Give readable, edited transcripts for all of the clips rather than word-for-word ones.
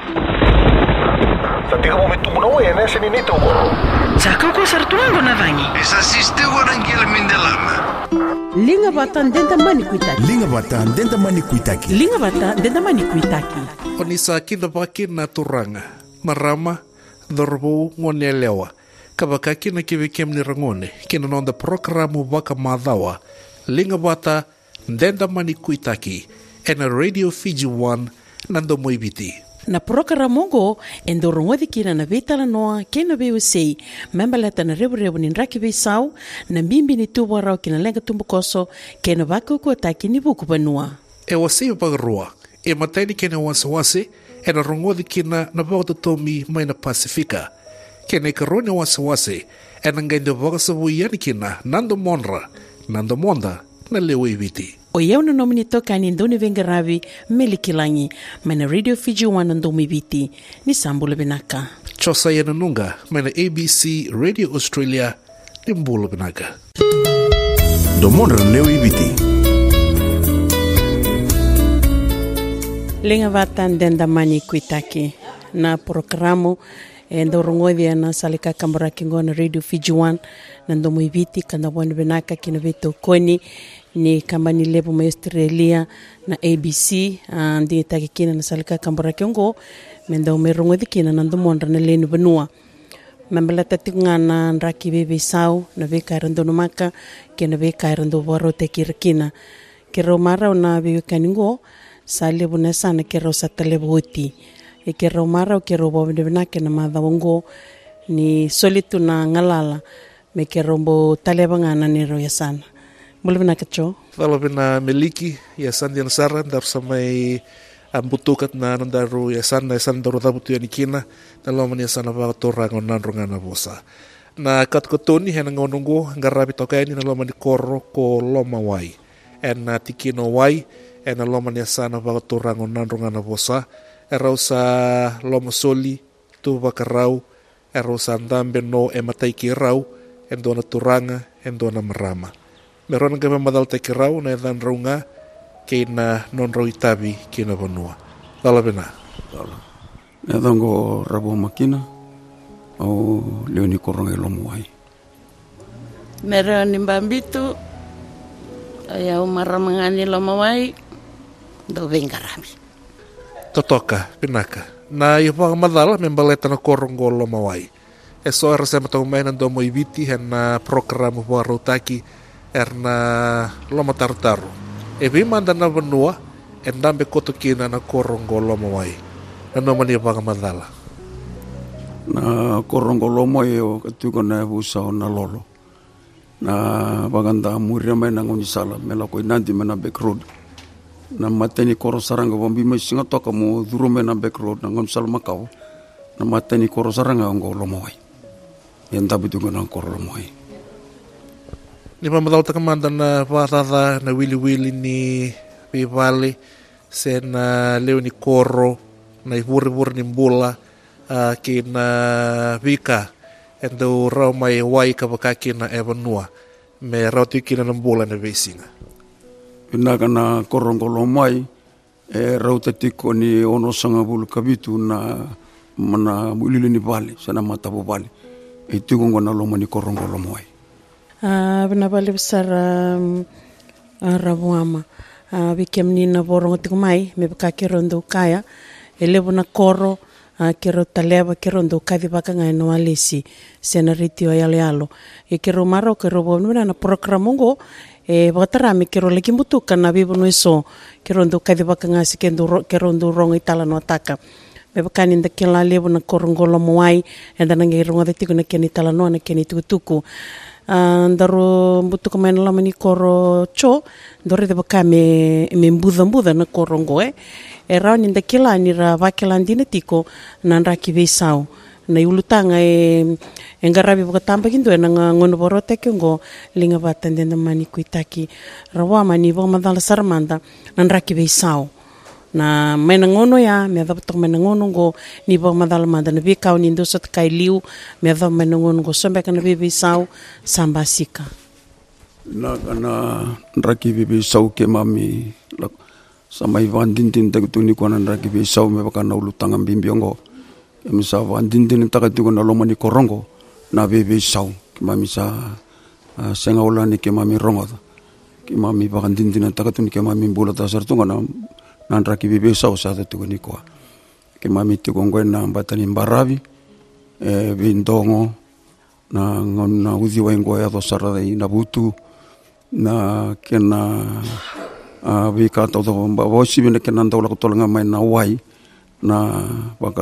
Tadi kamu mitumuna ya sini nito mo. Zaka ko sartuango na vangi. Esa sistego nangil mindelama. Linga batan denta mani kuitaki. Linga batan denta mani kuitaki. Linga batan denta mani kuitaki. Onisa kinda baki na turanga. Marama dorbo ngone lewa. Kabaka kina kivikem ni rangone. Kina nonda programu baka madhawa. Linga bata denta mani kuitaki. Ena Radio Fiji 1 nando moibiti. Na programa go endorongo kina na vetala noa kena be usei membaleta na rebu ni raki be sau na mbimbi ni tuwa rao kina lenga tumbukoso kena wako ko taki ni buku banua. E wasei pagarua e mataini kena wasawase e na rongo kina na bauta tomi mai na Pasifika. Kena ikarone wasawase e na ngainde wakasavu yani kina nando monda na lewe ibiti. O yeu na nomini toka ni ndoni vengaravi melikilangi mana Radio Fiji 1 ndomi biti ni sambula binaka. Chosa yana nunga mana ABC Radio Australia ni mbula binaka. Domondra leo ibiti. Linga vatan denda mani kuitaki na programu ndorongodi na salika kambara kingona Radio Fiji 1 na ndomi ibiti kanda bwana binaka kina veto koni ni kambani lebo ma Australia na ABC ndi takikina na salika kambara kiongo mendo merongo dikina na ndomondra na lenu benua membala tatingana nraki bebe sau na veka rando maka kena veka rando boro tekirkina kero mara na bebe kaningo sale buna sana kero satale boti e kero mara kero bobe benake na madawongo ni solitu na ngalala me kero mbo talebangana ni ro yasana. Boleh nak keco? Kalau bina miliki yasan yang saran dar samai ambutukat na nandaru yasan daru tabutu yang ikina dalam yasan apa torang onan rongana bosa. Na kat kotoni henang ngonunggo ngarabi tokai ni dalam koro ko lomawai. En tikino wai en dalam yasan apa torang onan rongana bosa. Erosa lomasoli tu bakarau erosa andambe no ematai kirau en dona turanga en dona marama. Meron ka madal te kirau na dan runga kina non roitabi kina banua. Dala bena. Dala. Na dango rabo makina au leoni koronga lomuai. Meron nimbambitu ayau maramangani lomawai do vengarami. Totoka pinaka. Na ipa madala membaleta na korongo lomawai. Eso rasa matau mainan do moibiti na programu baru taki erna loma tartaru. Ebi manda na benua endambe koto kina na korongo loma wai. Na nomani banga madala. Na korongo loma yo katuko na busa na lolo. Na baganda muria mai na ngoni sala mela ko nanti mena back road. Na mateni koro saranga bombi mai singa toka mo duro mena back road na ngom sala makau. Na mateni koro saranga ngo loma wai. Yanda bitu na koro loma wai. Ni pamadal takamanda na patada na wili ni pivali sen leo ni koro na iburi ni mbula kina vika endo rau mai wai kabakaki na evanua me rauti kina na mbula na vesinga. Inaga na korongolo mai rautatiko ni ono sanga bulu kabitu na mana mulili ni vali sana matabu vali itigungo na loma ni korongolo mai. Bina bali besar rabuama bikem ni na borong tikumai me baka rondo kaya elebu na koro kero taleba kerondo kadi baka ngai no alisi senaritio yalo e kero maro kero bonu na programungo e batara me kero lagi butuka na bibu no eso kerondo kadi baka ngai sikendo kerondo rong itala no ataka me baka ni ndakela lebu na korongolo moai enda nangi ronga tiko na keni tala no na keni tuku ndaro mbutu kama na lamani koro cho ndore de baka me mbuda na korongo rao ni ndakila ni ra vakela ndine tiko na nraki veisau na iulutanga ngarabi bukatamba kindo na ngono borote kengo linga batandenda mani kuitaki rawa mani bo madala sarmanda na nraki veisau na mena ngono ya me adapto mena ngono go ni bo madala manda na vikau ni ndosot kai liu me adapto mena ngono go sombe kana bibi sau sambasika na nraki bibi sau ke mami sa mai vandindin takatuni kona raki be sau me baka na ulutanga bimbiongo ke misa vandindin takatu kona lomani korongo na be sau ke mami sa senga olani ke mami rongo ke mami vandindin takatuni ke mami bula tasar tunga na raki be sau sa tu ni ko ke mami tu kongo na batani baravi bindongo na ngona uzi wengo ya do sarada ina butu na kena wika tau tau bawosi bina kena tau lako tolanga mai na wai na waka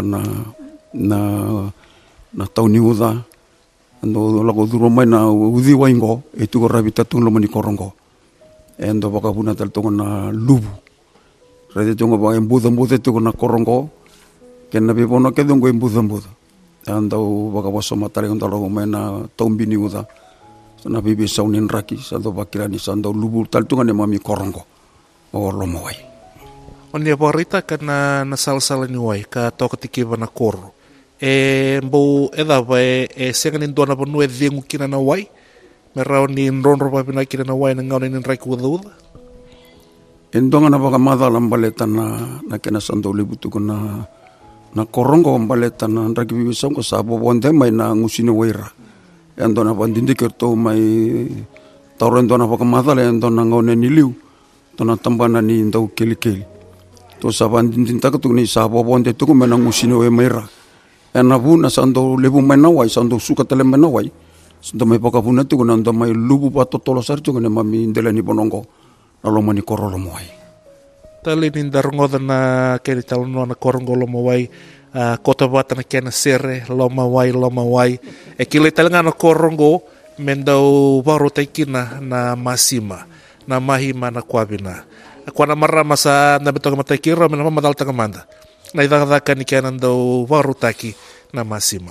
na tau ni uda ando lako duro mai na uzi waingo e tuko rabi tatu lo mani korongo endo waka puna tal tonga na lubu rade tonga ba embuda tuko na korongo kena bipono ke dongo embuda ando waka waso matare ando lako mai na tau bini uda na bibi saunin raki sando bakirani sando lubu tal tonga ne mami korongo o lomo wai. Oni a warita ka na salsala ni wai, ka toka tiki wana koro. Mbou edha wai, senga ni ndona panu e dhiengu kina na wai, me rao ni nronro papina kina na wai na ngau ni nrai kuudha. Ndonga na waka madha la mbaleta na kena sando libutuko na korongo mbaleta na nraki bibi saunga sabo wande mai na ngusine waira. Ndona pandindikirto mai tauro ndona waka madha le ndona ngau ne niliu. Tona tambana ni ndau keli. To saban din takatu ni sabo bonde tu mena ngusino e mera. Ena buna sando lebu mena wai sando suka tele mena wai. Sando mai paka buna tu nando mai lubu pato tolo sartu ne mami ndela ni bonongo. Alo mani korolo moai. Tali ni darongo na keri talono na korongo lo moai. Kota bata na kena sere lo mawai. E kile talanga na korongo mendau baro taikina na masima. Na mahima na kuabina. Kwa na marama sa nabitoka matakira na mamadal takamanda. Na idagdaka ni kaya nandau warutaki na masima.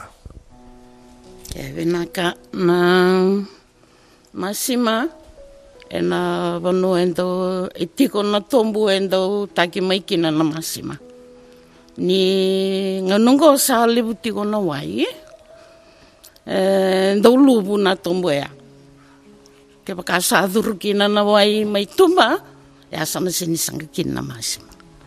Vinaka na masima na vanu endo itiko na tombu endo taki maikina na masima. Ni nganungo sa libu tiko na wai. Endo lubu na tombu ya. Ke pakasa aduru kina na wai mai tumba ya sana sini sanga kina masima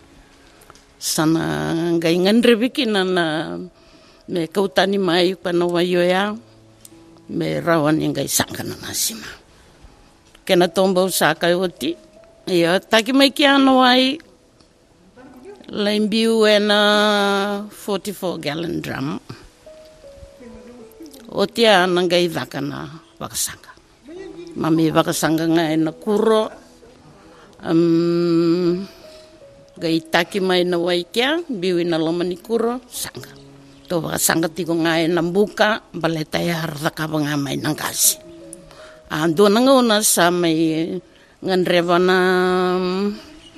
sana ngai ngandrebi kina na me kautani mai pa na wai ya me rawan ngai sanga na masima kena tomba usaka oti ya taki mai kia na wai limbiu na 44 gallon drum otia ngai vakana vakasanga mami vakasanga ngai na kuro gai taki mai na wai kia biwi na lomani kuro sanga to vakasanga tiko ngai na buka baleta ya harta kabanga mai na kasi ando nanga una sa mai ngandreva na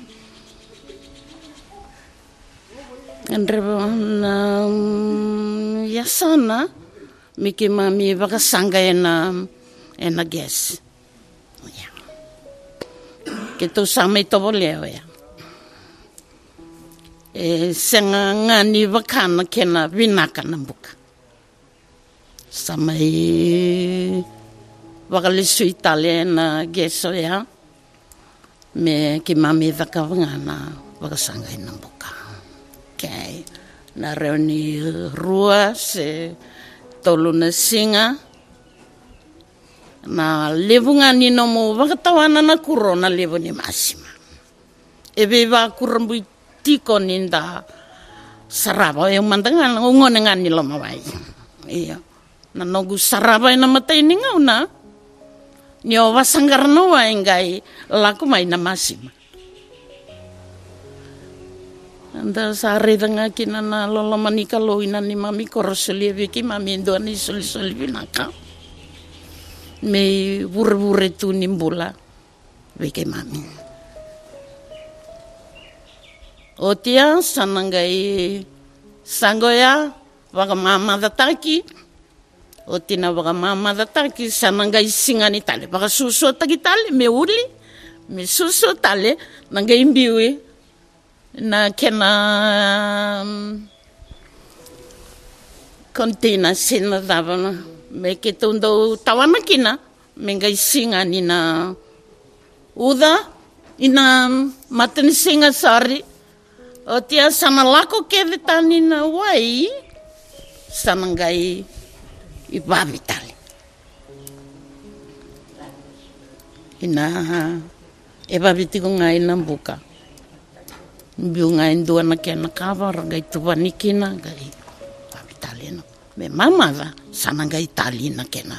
yasana miki mami vakasanga ena gas Kito sama ito boleh ya. Senga ngani wakana kena vinaka nambuka. Sama wakalisu Italia na geso ya. Me kimami wakavangana wakasanga nambuka. Okay. Na reuni rua se tolu na singa. Na levu ngani no mo wakatawana na kuro na levu ni masima. Ebe wa kurambu tiko ninda saraba yung mandangan ungon ngani lo mawai. Iya. Na nogu saraba na matay ni ngauna. Nyo wasanggar no wa ngai laku mai na masima. Anda sari danga kinana lolo manika lo ina ni mami korosuli viki mami ndo ni suli vinaka. Me bure tu nimbula veke mami. Otia sanangai sangoya waga mama dataki. Otina waga mama dataki sanangai singani tale waga susu taki tale me uli me susu tale nangai mbiwi na kena container sina davana. Me ke tundo tawana kina me ngai singa ni na uda ina matani singa sari o tia sana lako keve tani na wai sana ngai I babitali ina e babiti ko ngai na buka biu ngai ndua na kena kava ngai tuvanikina ngai babitali no me mama va sana ngai tali na kena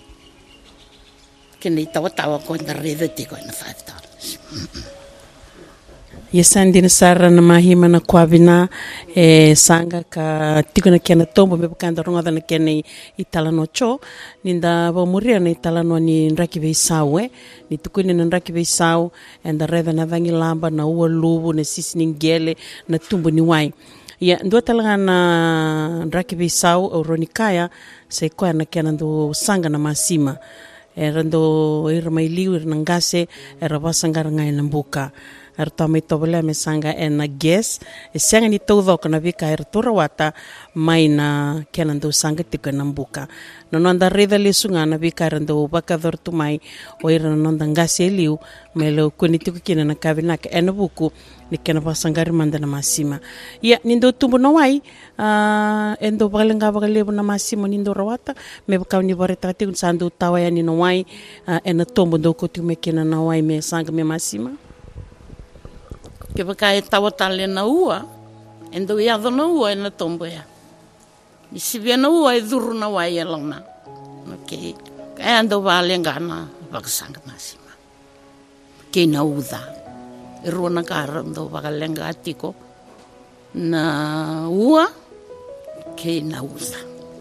tawa ko na rede tiko na $5 Yesandina sara na mahima na kwavina sanga ka tiko na kena tombo me bakanda ronga na kena I talano cho ninda ba muria na talano ni nraki beisau ni tukuni na nraki beisau enda reda na vangi lamba na ua lubu na sisi ningele na tumbo ni wai ya ndo talanga na nraki beisau o ronikaya sai kwa na kena ndo sanga na masima rando ira mai liu ira ngase era basanga ngai na mbuka erta mai tobele me sanga na gas senga ni todo kana vika ertura wata mai na kenando sanga tika na mbuka no nanda reda lesunga na vika rando baka dortu mai o ira nanda ngase liu melo kuni tiku kina na kavina ka buku ni kena basanga manda na masima ya nindo tumbo no wai endo balenga bagalebu na masimo nindo rawata me baka ni bareta tiku sandu tawaya ni no wai ena tombo do ko tu me kena na wai me sanga me masima ke baka tawa tale na ua endo ia do na ua na tombo ya isi bia na ua duru na wai elona okay kaya ando vale ngana baksanga masima ke na uda irona kara ndo bakalenga atiko na ua ke na uda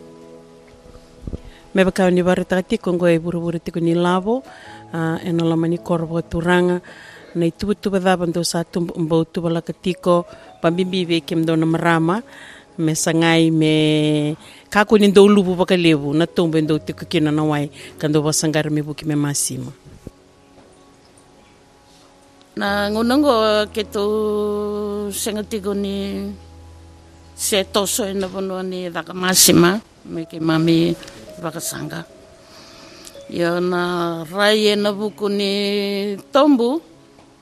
me baka ni bareta atiko ngoe buru tiko ni lavo eno lamani korbo turanga na tuba daba ndo sa tumbo tuba la katiko pambimbi ve kem do na marama me sangai me kako ni ndo lubu bakalebu na tumbo ndo tiko kina na wai kando basangar me buki me masima na ngonongo keto sengatiko ni se toso ina bono ni daka masima me ke mami bakasanga ya na rai na buku ni tombu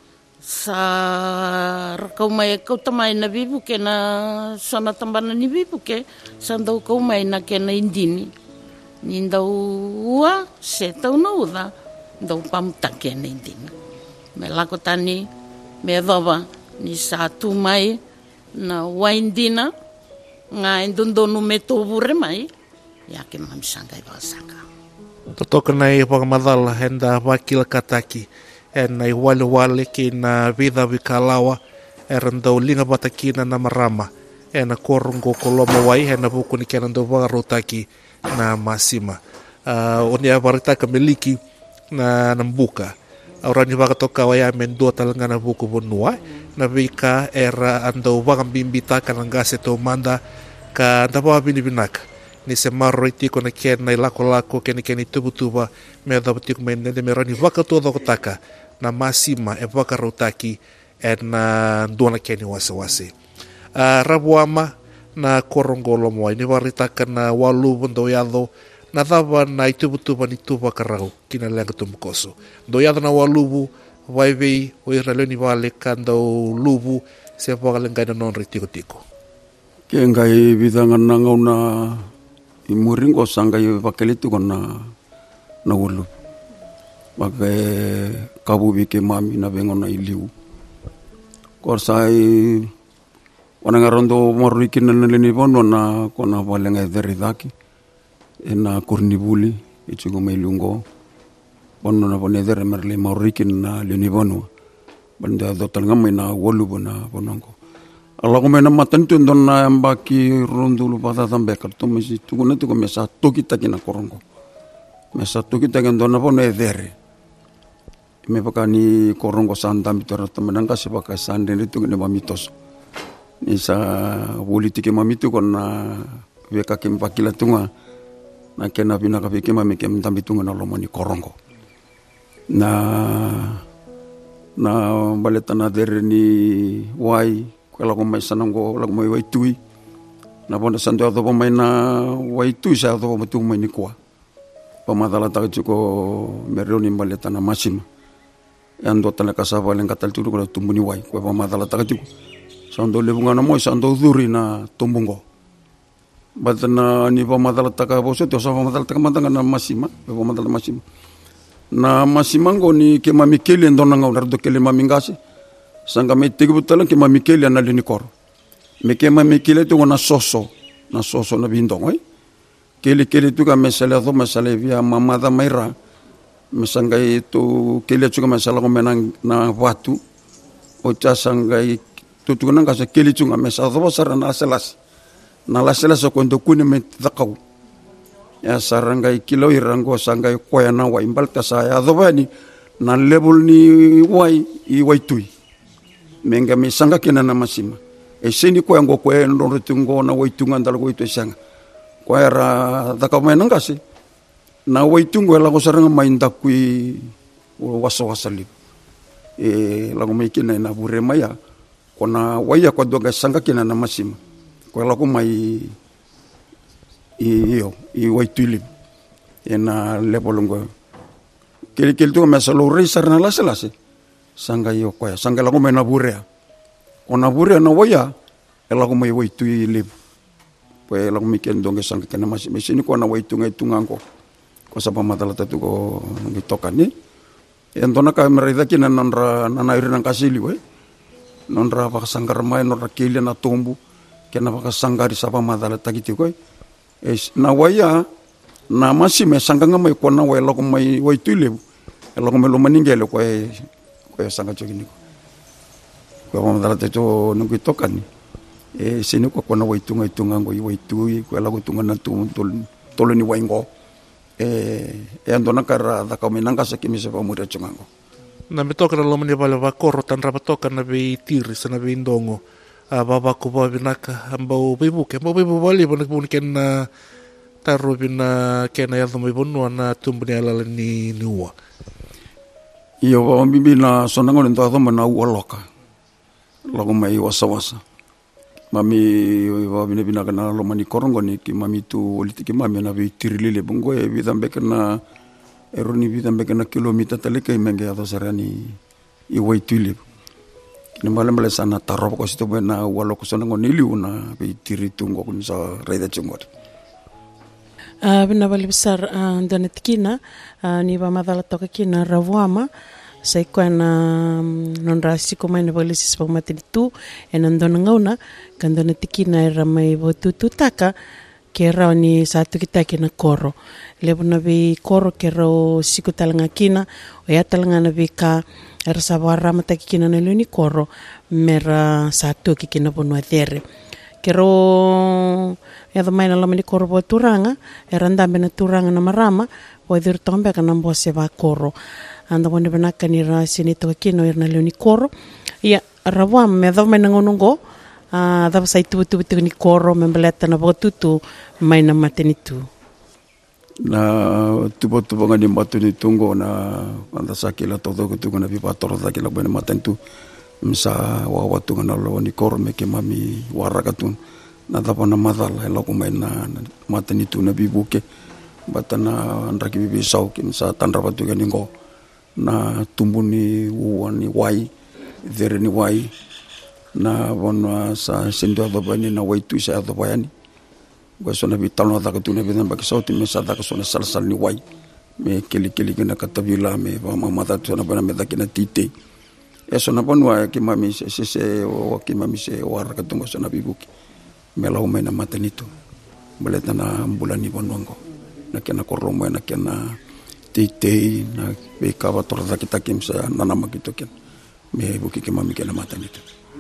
sa kau mai kau tamai na bibu ke na sana tambana ni bibu ke sandau kau mai na ke na indini ni ndau ua se tau na uda ndau pamuta ke na indini me lako tani me dova ni sa tu mai na waindina nga indondonu me tobure mai ya ke mamsanga I basanga totoka nei pagamadala henda wakila kataki nai wale ki na vida vikalawa randau linga batakina na marama na korongo koloma wai na buku ni kena ndo varotaki na masima onia barita kameliki na mbuka orani vakatoka waya mendua talanga na buku bonua na vika era ando vagambimbita kana ngase to manda ka ndaba binibinaka ni se marroiti kona kena lako keni tubutuba me dabati ko men de merani vakato dokotaka na masima vakarotaki na dona keni wase rabuama na korongolo mo ni varitaka na walu bondo yado na dava na tubutuba ni tuba karau kina lenga tumkoso do yado na walubu vai o iraleni vale kando lubu se vagalenga na non ritiko ke ngai vidanga nanga una imuringo sanga yo bakelitu kona na wulu bage kabu bike mami na bengona iliu korsai wananga rondo morrikin na leni bono na kona balenga deridaki ena kornibuli ichigo melungo bono na bone dere merle morrikin na leni bono banda dotal ngamai na wulu bona bonongo ala kome na matantu ndona ambaki rondulu pada tambe kartu mesi tukuna tuko mesa tokita kina korongo mesa tokita kan ndona pone dere me pakani korongo santa mitora tamananga sebaka sande itu ne mamitos ni sa politike mamitu kona veka kempakila tunga na kena bina ka veke mami kem tambitunga na lomoni korongo na baletana dere ni wai kalau mai sanango lagu mai waitui na bonda santo do mai na waitui sa do matu mai ni kwa pamadala ta chuko meroni maleta na masima ando tala kasava len katal tu ko tumbuni wai ko ba madala takati sa ando le bunga na mo sa ando duri na tumbungo batana ni ba madala taka boso to sa madala taka matanga na masima ba madala masima na masimango ni ke mamikeli ndona ngau do kele mamingasi sanga me tigutala ke mamikeli na lini kor me ke mamikeli to na soso na bindong kele tu ka mesale do mesale via mamada maira mesangai tu kele tu ka mesala ko menang na watu o cha sangai tu nang ka kele tu ka mesala do sara na selas ko ndo kuni me takau ya sarangai kilo irango sangai koya na wa imbal ta saya do bani na level ni wai I wai tui menga me sanga kina na masima sini ko ngo ko ndo tungo na wai tunga ndal ko itu sanga ko era da ka menang kasi na wai tungo la ko saranga mainda kui waso wasali la ko mai kina na bure maya ko na wai ko do ga sanga kina na masima ko la ko mai I wai tuilip na level ngo kele tu mesalo reisar na la selase sanga yo ko sanga la ko mena bure ona bure na waya ela ko mai wai tuilip pues la mi ken donge sang kana mas mesini ko na wai tungai tungango ko sa pamatala tatu ko ngitokani entona ka merida kina nonra na iri nang kasili we nonra pa sanggar mai nonra kili na tombu kena pa sanggari sa pamatala takiti ko na waya na masi me sanganga mai ko na wai la ko mai wai tuile la ko me lo maningele ko sanga chogini ko pamatala tatu ngitokani sini ko na wai tungango I wai tui ko la ko tungan na tolo ni waingo andona kara da ka minanga sa kimi se pa mura chungango na me toka na lomani vale va korro tan rapa toka na be tiri sa na be indongo baba ko ba binaka ambau bibu vale bona bun ken na taru bina ken ya dum bonu na tumbni ala ni nuwa iyo ba bibi na sonango ndo ado na uoloka lagu mai wasa mami wa bina kana lo mani korongo ni ki mami tu oliti ki mami na be tirilile bungo e vidambe kana eroni vidambe kana kilomita taleka imenge ado sarani I wai tuile ni male sana tarop ko sito bena walo ko sonango nili una be tiritungo kun sa raida chungor bina bali besar ndana tikina ni ba madala toka kina rawama sai ko na non rasi ko mai na bali sis pa matinitu enandon ngauna kandona tikina era mai botutu taka ke rao ni satu kita kina koro lebuna bi koro ke rao siku talanga kina o ya talanga na bi ka era sabara mata kina na luni koro mera satu kina bono adere ke rao ya da mai na lamani koro bo turanga era ndambe na turanga na marama o dir tombe kana mbo se va koro anda bonde benaka ni ra sini to kino era na luni koro ya rawa me da mai na ngonongo da sai tu ni koro membeleta na botutu mai na matenitu na tubo ngani matenitu ngo na anda sakila todo ko tu na pipa toro da kila bene matentu msa wa watu ngana lo ni koro me ke mami warakatun na da pana madala lo ko mai na matenitu na bibuke batana andra ki bibi sau ki msa tanra batu ngani ngo na tumbuni uani wai there ni wai na bona sa sendo do bani na wai tu sa do bani go sona vitalo da ka tu ne beden ba ka sauti me sa da ka sona sal ni wai me keli kena katabila me ba mama da sona bana me da kina tite sona bonwa ki mami se o ki mami se o ara ka tu sona bibuki me la o me na matenito baleta na bulani bonongo na kena korlomo na kena tite na be ka ba torda kita kimsa na makito ken me buki ki mami kena matenito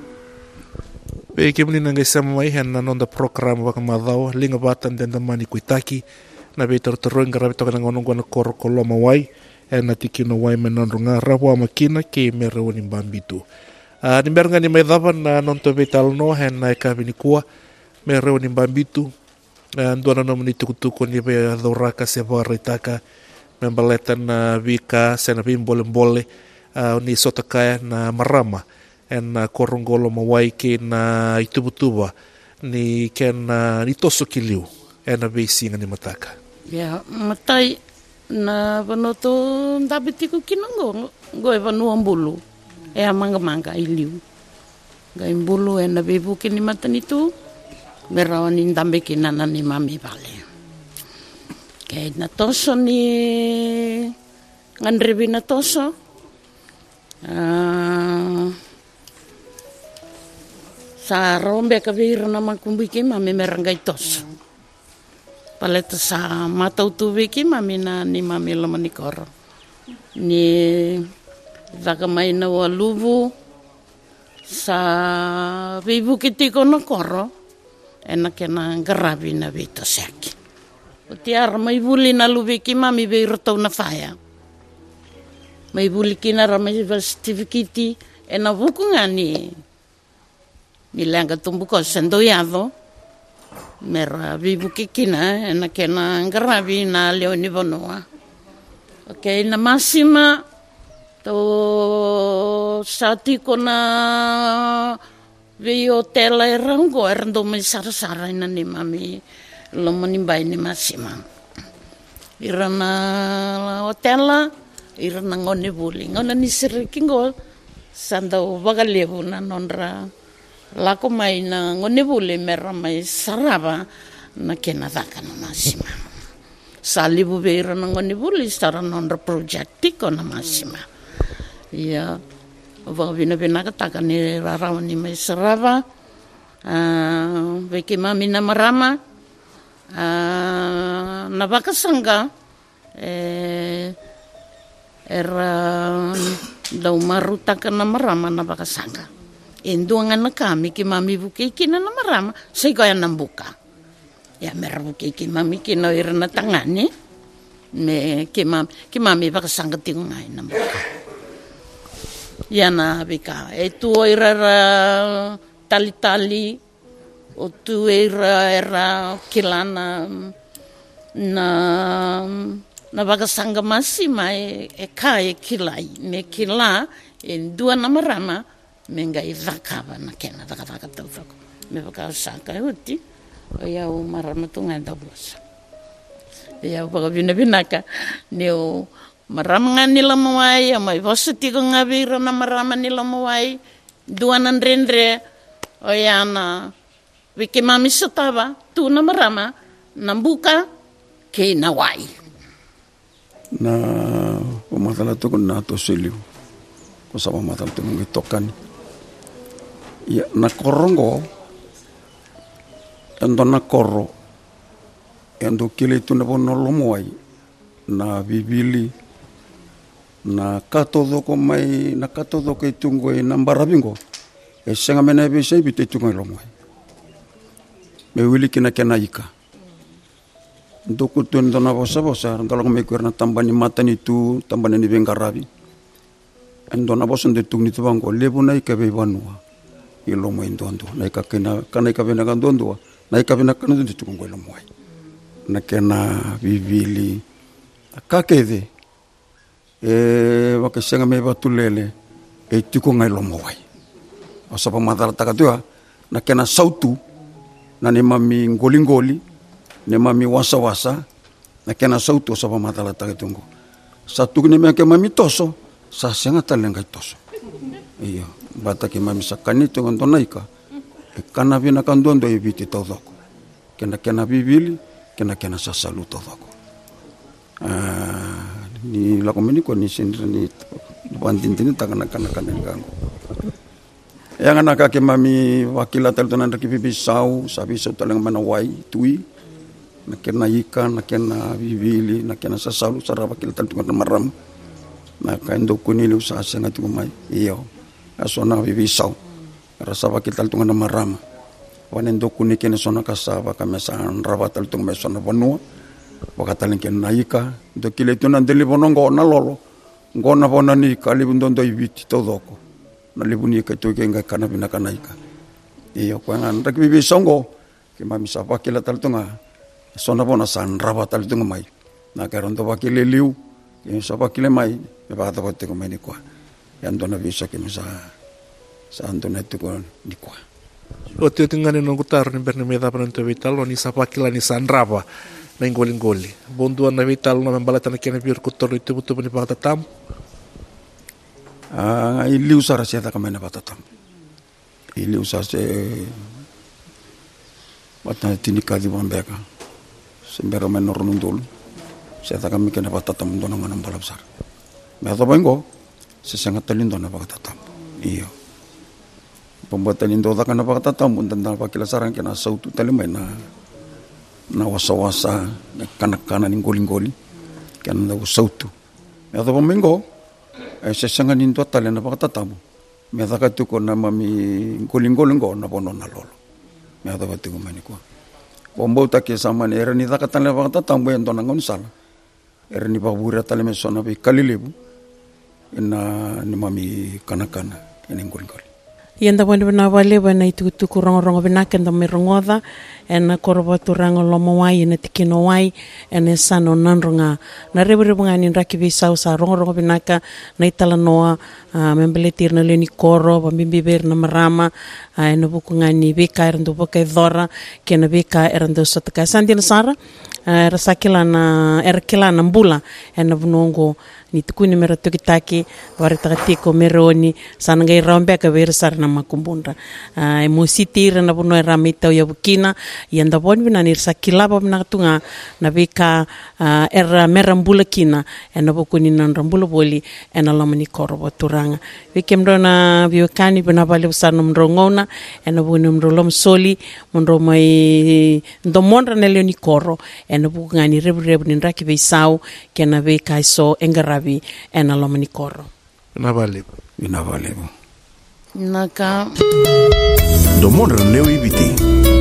Pe ke muni nanga sama mai han na program wa kamadao linga batan den mani kuitaki na be tortoro ngara to kana ngono ngona kor koloma wai na tikino wai menon runga rawa makina ke mero ni bambitu ni merga ni mai dava na non to betal no han na ka bini kwa mero ni bambitu ndona no muni tukutuko ni be doraka se varitaka membaleta na vika sena bimbole ni sotakaya na marama na korongolo mawai ke na itubutuba ni ken ni toso kiliu na besinga ni mataka ya matai na vanoto ndabitiku kinongo go e vanua mbulu e a manga iliu ga imbulu e na bebu ki ni matanitu me rawa ni ndambe ki nana ni mami vale ke na toso ni ngandrevi na toso sa rombe ka vira na makumbi ki mami merangai toso paleta sa matautu ki mami na ni mami lama ni koro ni vakamai na waluvu sa vivu ki tiko na koro ena kena ngaravi na vito seki o tiara mai vuli na luvi ki mami vei rotau na whaia mai vuli ki na ramai certificate ena vukunga ni lenga tumbuko sendo yado mera vivu ki kina ena kena ngaravi na leo ni vanua okay na masima to sati kona vi hotel e rango erando mai sara ina ni mami lo manimbai ni masima irana hotel irana ngone buli ngona ni sirikingo sanda bagalevu na nonra lako mai na ngone buli mera mai sarava na kena daka na masima salibu beira na ngone buli sara nonra project tiko na masima ia vina kataka ni rarawa ni mai sarava veki mami na marama na vakasanga era dau marutaka na marama na vakasanga enduanga na kami ki mami vukeiki na marama sai ko na buka ya mera vukeiki mami ki no ira na tangani me ki mami vakasanga tingo ngai na buka Iana vika e tu ira tali o tu era kilana na vakasanga masima e kai kilai me kila e dua na marama me ngai vakava na kena vaka tau me vakasaka e uti o ia o marama tunga da bosa ia o vinaka neo marama ni la mawai mai vosu tiko ngavira na marama ni la mawai duanan rendre o yana wiki mami sotava tu na marama nambuka ke na wai na o matala to na to seliu ko sa matala to ngi tokani ya na korongo ando na korro ando kile tu na bono lo mawai na bibili na katodoko mai na katodoko e tungo e nambaravingo e senga mena e sei bite tungo e lomoi me wili kina kena ika ndoku tun dona bosa ndalo me kuerna tambani matani tu tambani ni bengaravi ndona bosa nde tungni tu bango lebuna ika be banua e lomoi ndondo na ika kena kana ika bena ndondo na ika bena kana ndondo tungo e lomoi na kena vivili akakede wakasenga me batulele e tiko ngai lomo wai o sapa madala takatua na kena sautu na ne mami ngoli ne mami wasa na kena sautu o sapa madala takatungo satu ni me ke mami toso sa senga talenga toso iyo bata ke mami sakani to ndonaika e kana vina kandondo e biti todoko kena bibili kena sa saluto todoko ni la komeni ko ni sindra ni bandintini takana kana gango yang anak ke mami wakila tel tonan ki bibisau sabi so talang manawai tui nakena ikan nakena bibili nakena sasalu sara wakil tel tonan maram na kaindo kunili usa senga tu mai iyo asona bibisau rasa wakil tel tonan maram wanendo kunikene sona kasaba kamesan rabatal tung mesona bonua wakataling ken naika do kile tunan deli bonongo na lolo ngona bona ni kali bundondo ibiti todoko na libuni ka to kenga kana bina kanaika iyo kwangan tak bibi songo ke mami sapa kila taltunga sona bona san raba taltunga mai na karondo bakile liu ke sapa kile mai me ba ta ko mai ni kwa yando na bisa ke misa sa andona tu ko ni kwa o te tingane no gutar ni berne me da para ente vital ni sapa kila ni san raba na ingoli-ngoli. Bondua na vitalo na membalata na kena biur kutoro itu butu bani pakatatam. Iliu sara siya ta kamay na patatam. Iliu sara siya batna tinikadi bambeka. Sembero menor nundul. Siya ta kami kena patatam doon naman ang balabsar. May atabayin sesangat talindo na pakatatam. Iyo. Pembuat talindo ta kana pakatatam undan na pakilasaran kena sautu talimay na wasa-wasa kanak-kanan ingoli-ngoli kena na sautu. May atabayin sesangat nindo talian na pakatatam. May atakatu ko na mami ingoli-ngoli ko na pono na lolo. May atakatu ko maniko. Pembuat taki sama ni era ni takatan na pakatatam buyan to nangon sala. Era ni pabura talimay so na kalilibu. Ina ni mami kana-kana ina ngol-ngol. Ianda wani wana wale wana itukutuku rongo-rongo binaka enda mirongoda ena korobatu rango lomo wai ena tikino wai ena sano nanronga na rebu-rebu ngani raki visau sa rongo-rongo binaka na itala noa membeletir na leni koro pambimbiber na marama ena buku ngani beka erandu boka edora kena beka erandu sotaka sandina sara rasakila na erakila mbula ena bunongo ni tukuni mera tukitaki waritakatiko meroni sana ngai rambe ka versar na makumbunda emositir na buno ramita ya bukina yanda bon bina ni sakila ba na tunga na bika era merambula kina ena bukuni na rambula boli ena lamani korobo turanga vikemdo na biokani bina bale usano mrongona ena bunu mrolom soli mro mai ndomondra neleni koro ena bukani rebu ni raki beisau kena beka so engara ena lomani koro. Inavalebo. Naka. Domondra leo ibiti.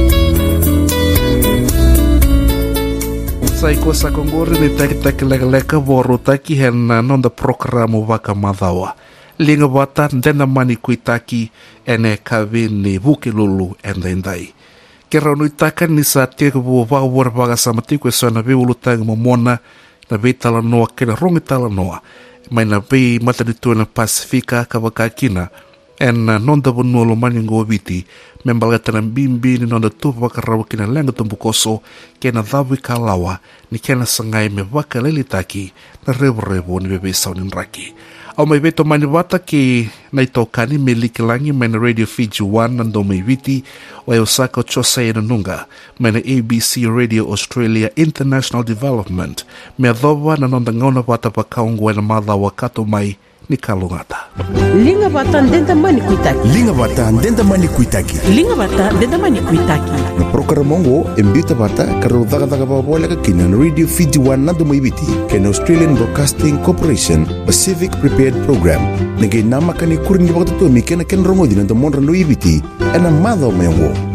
Saiko sa kongori ni taki leka boru taki hena nonda programu waka madhawa. Linga wata ndena mani kuitaki ene kavi ni vuki lulu endai. Kera nuitaka ni sa tiega buwa wawar waga samatiku esana viulu tanga momona na vei tala noa kena rongi tala noa. Mai na vei matanitua na Pasifika kawakakina. En nonda bunua lo mani ngua viti. Membalgata na bimbi ni nonda tupa wakarawa kina lenga tumbukoso. Kena dhawi kalawa ni kena sangai me waka lelitaki. Na revo ni bebe saunin raki. Au mai veto mani wata ki na itokani me likilangi mai na Radio Fiji 1 nando mai viti o e Osaka Chosei na nunga mai na ABC Radio Australia International Development me adhowa na nonda ngauna wata pa kaungu na madha wakato mai ni kalungata. Linga bata ndenda mani kuitaki. Linga bata ndenda mani kuitaki. Linga bata ndenda mani kuitaki. Na programa embita bata karo daga babola ka kina Radio Fiji 1 nando maibiti ken Australian Broadcasting Corporation Pacific Prepared Program. Nage nama kani kuringi wakati tu mikena ken rongo di nando monra no ibiti ena madho mengo.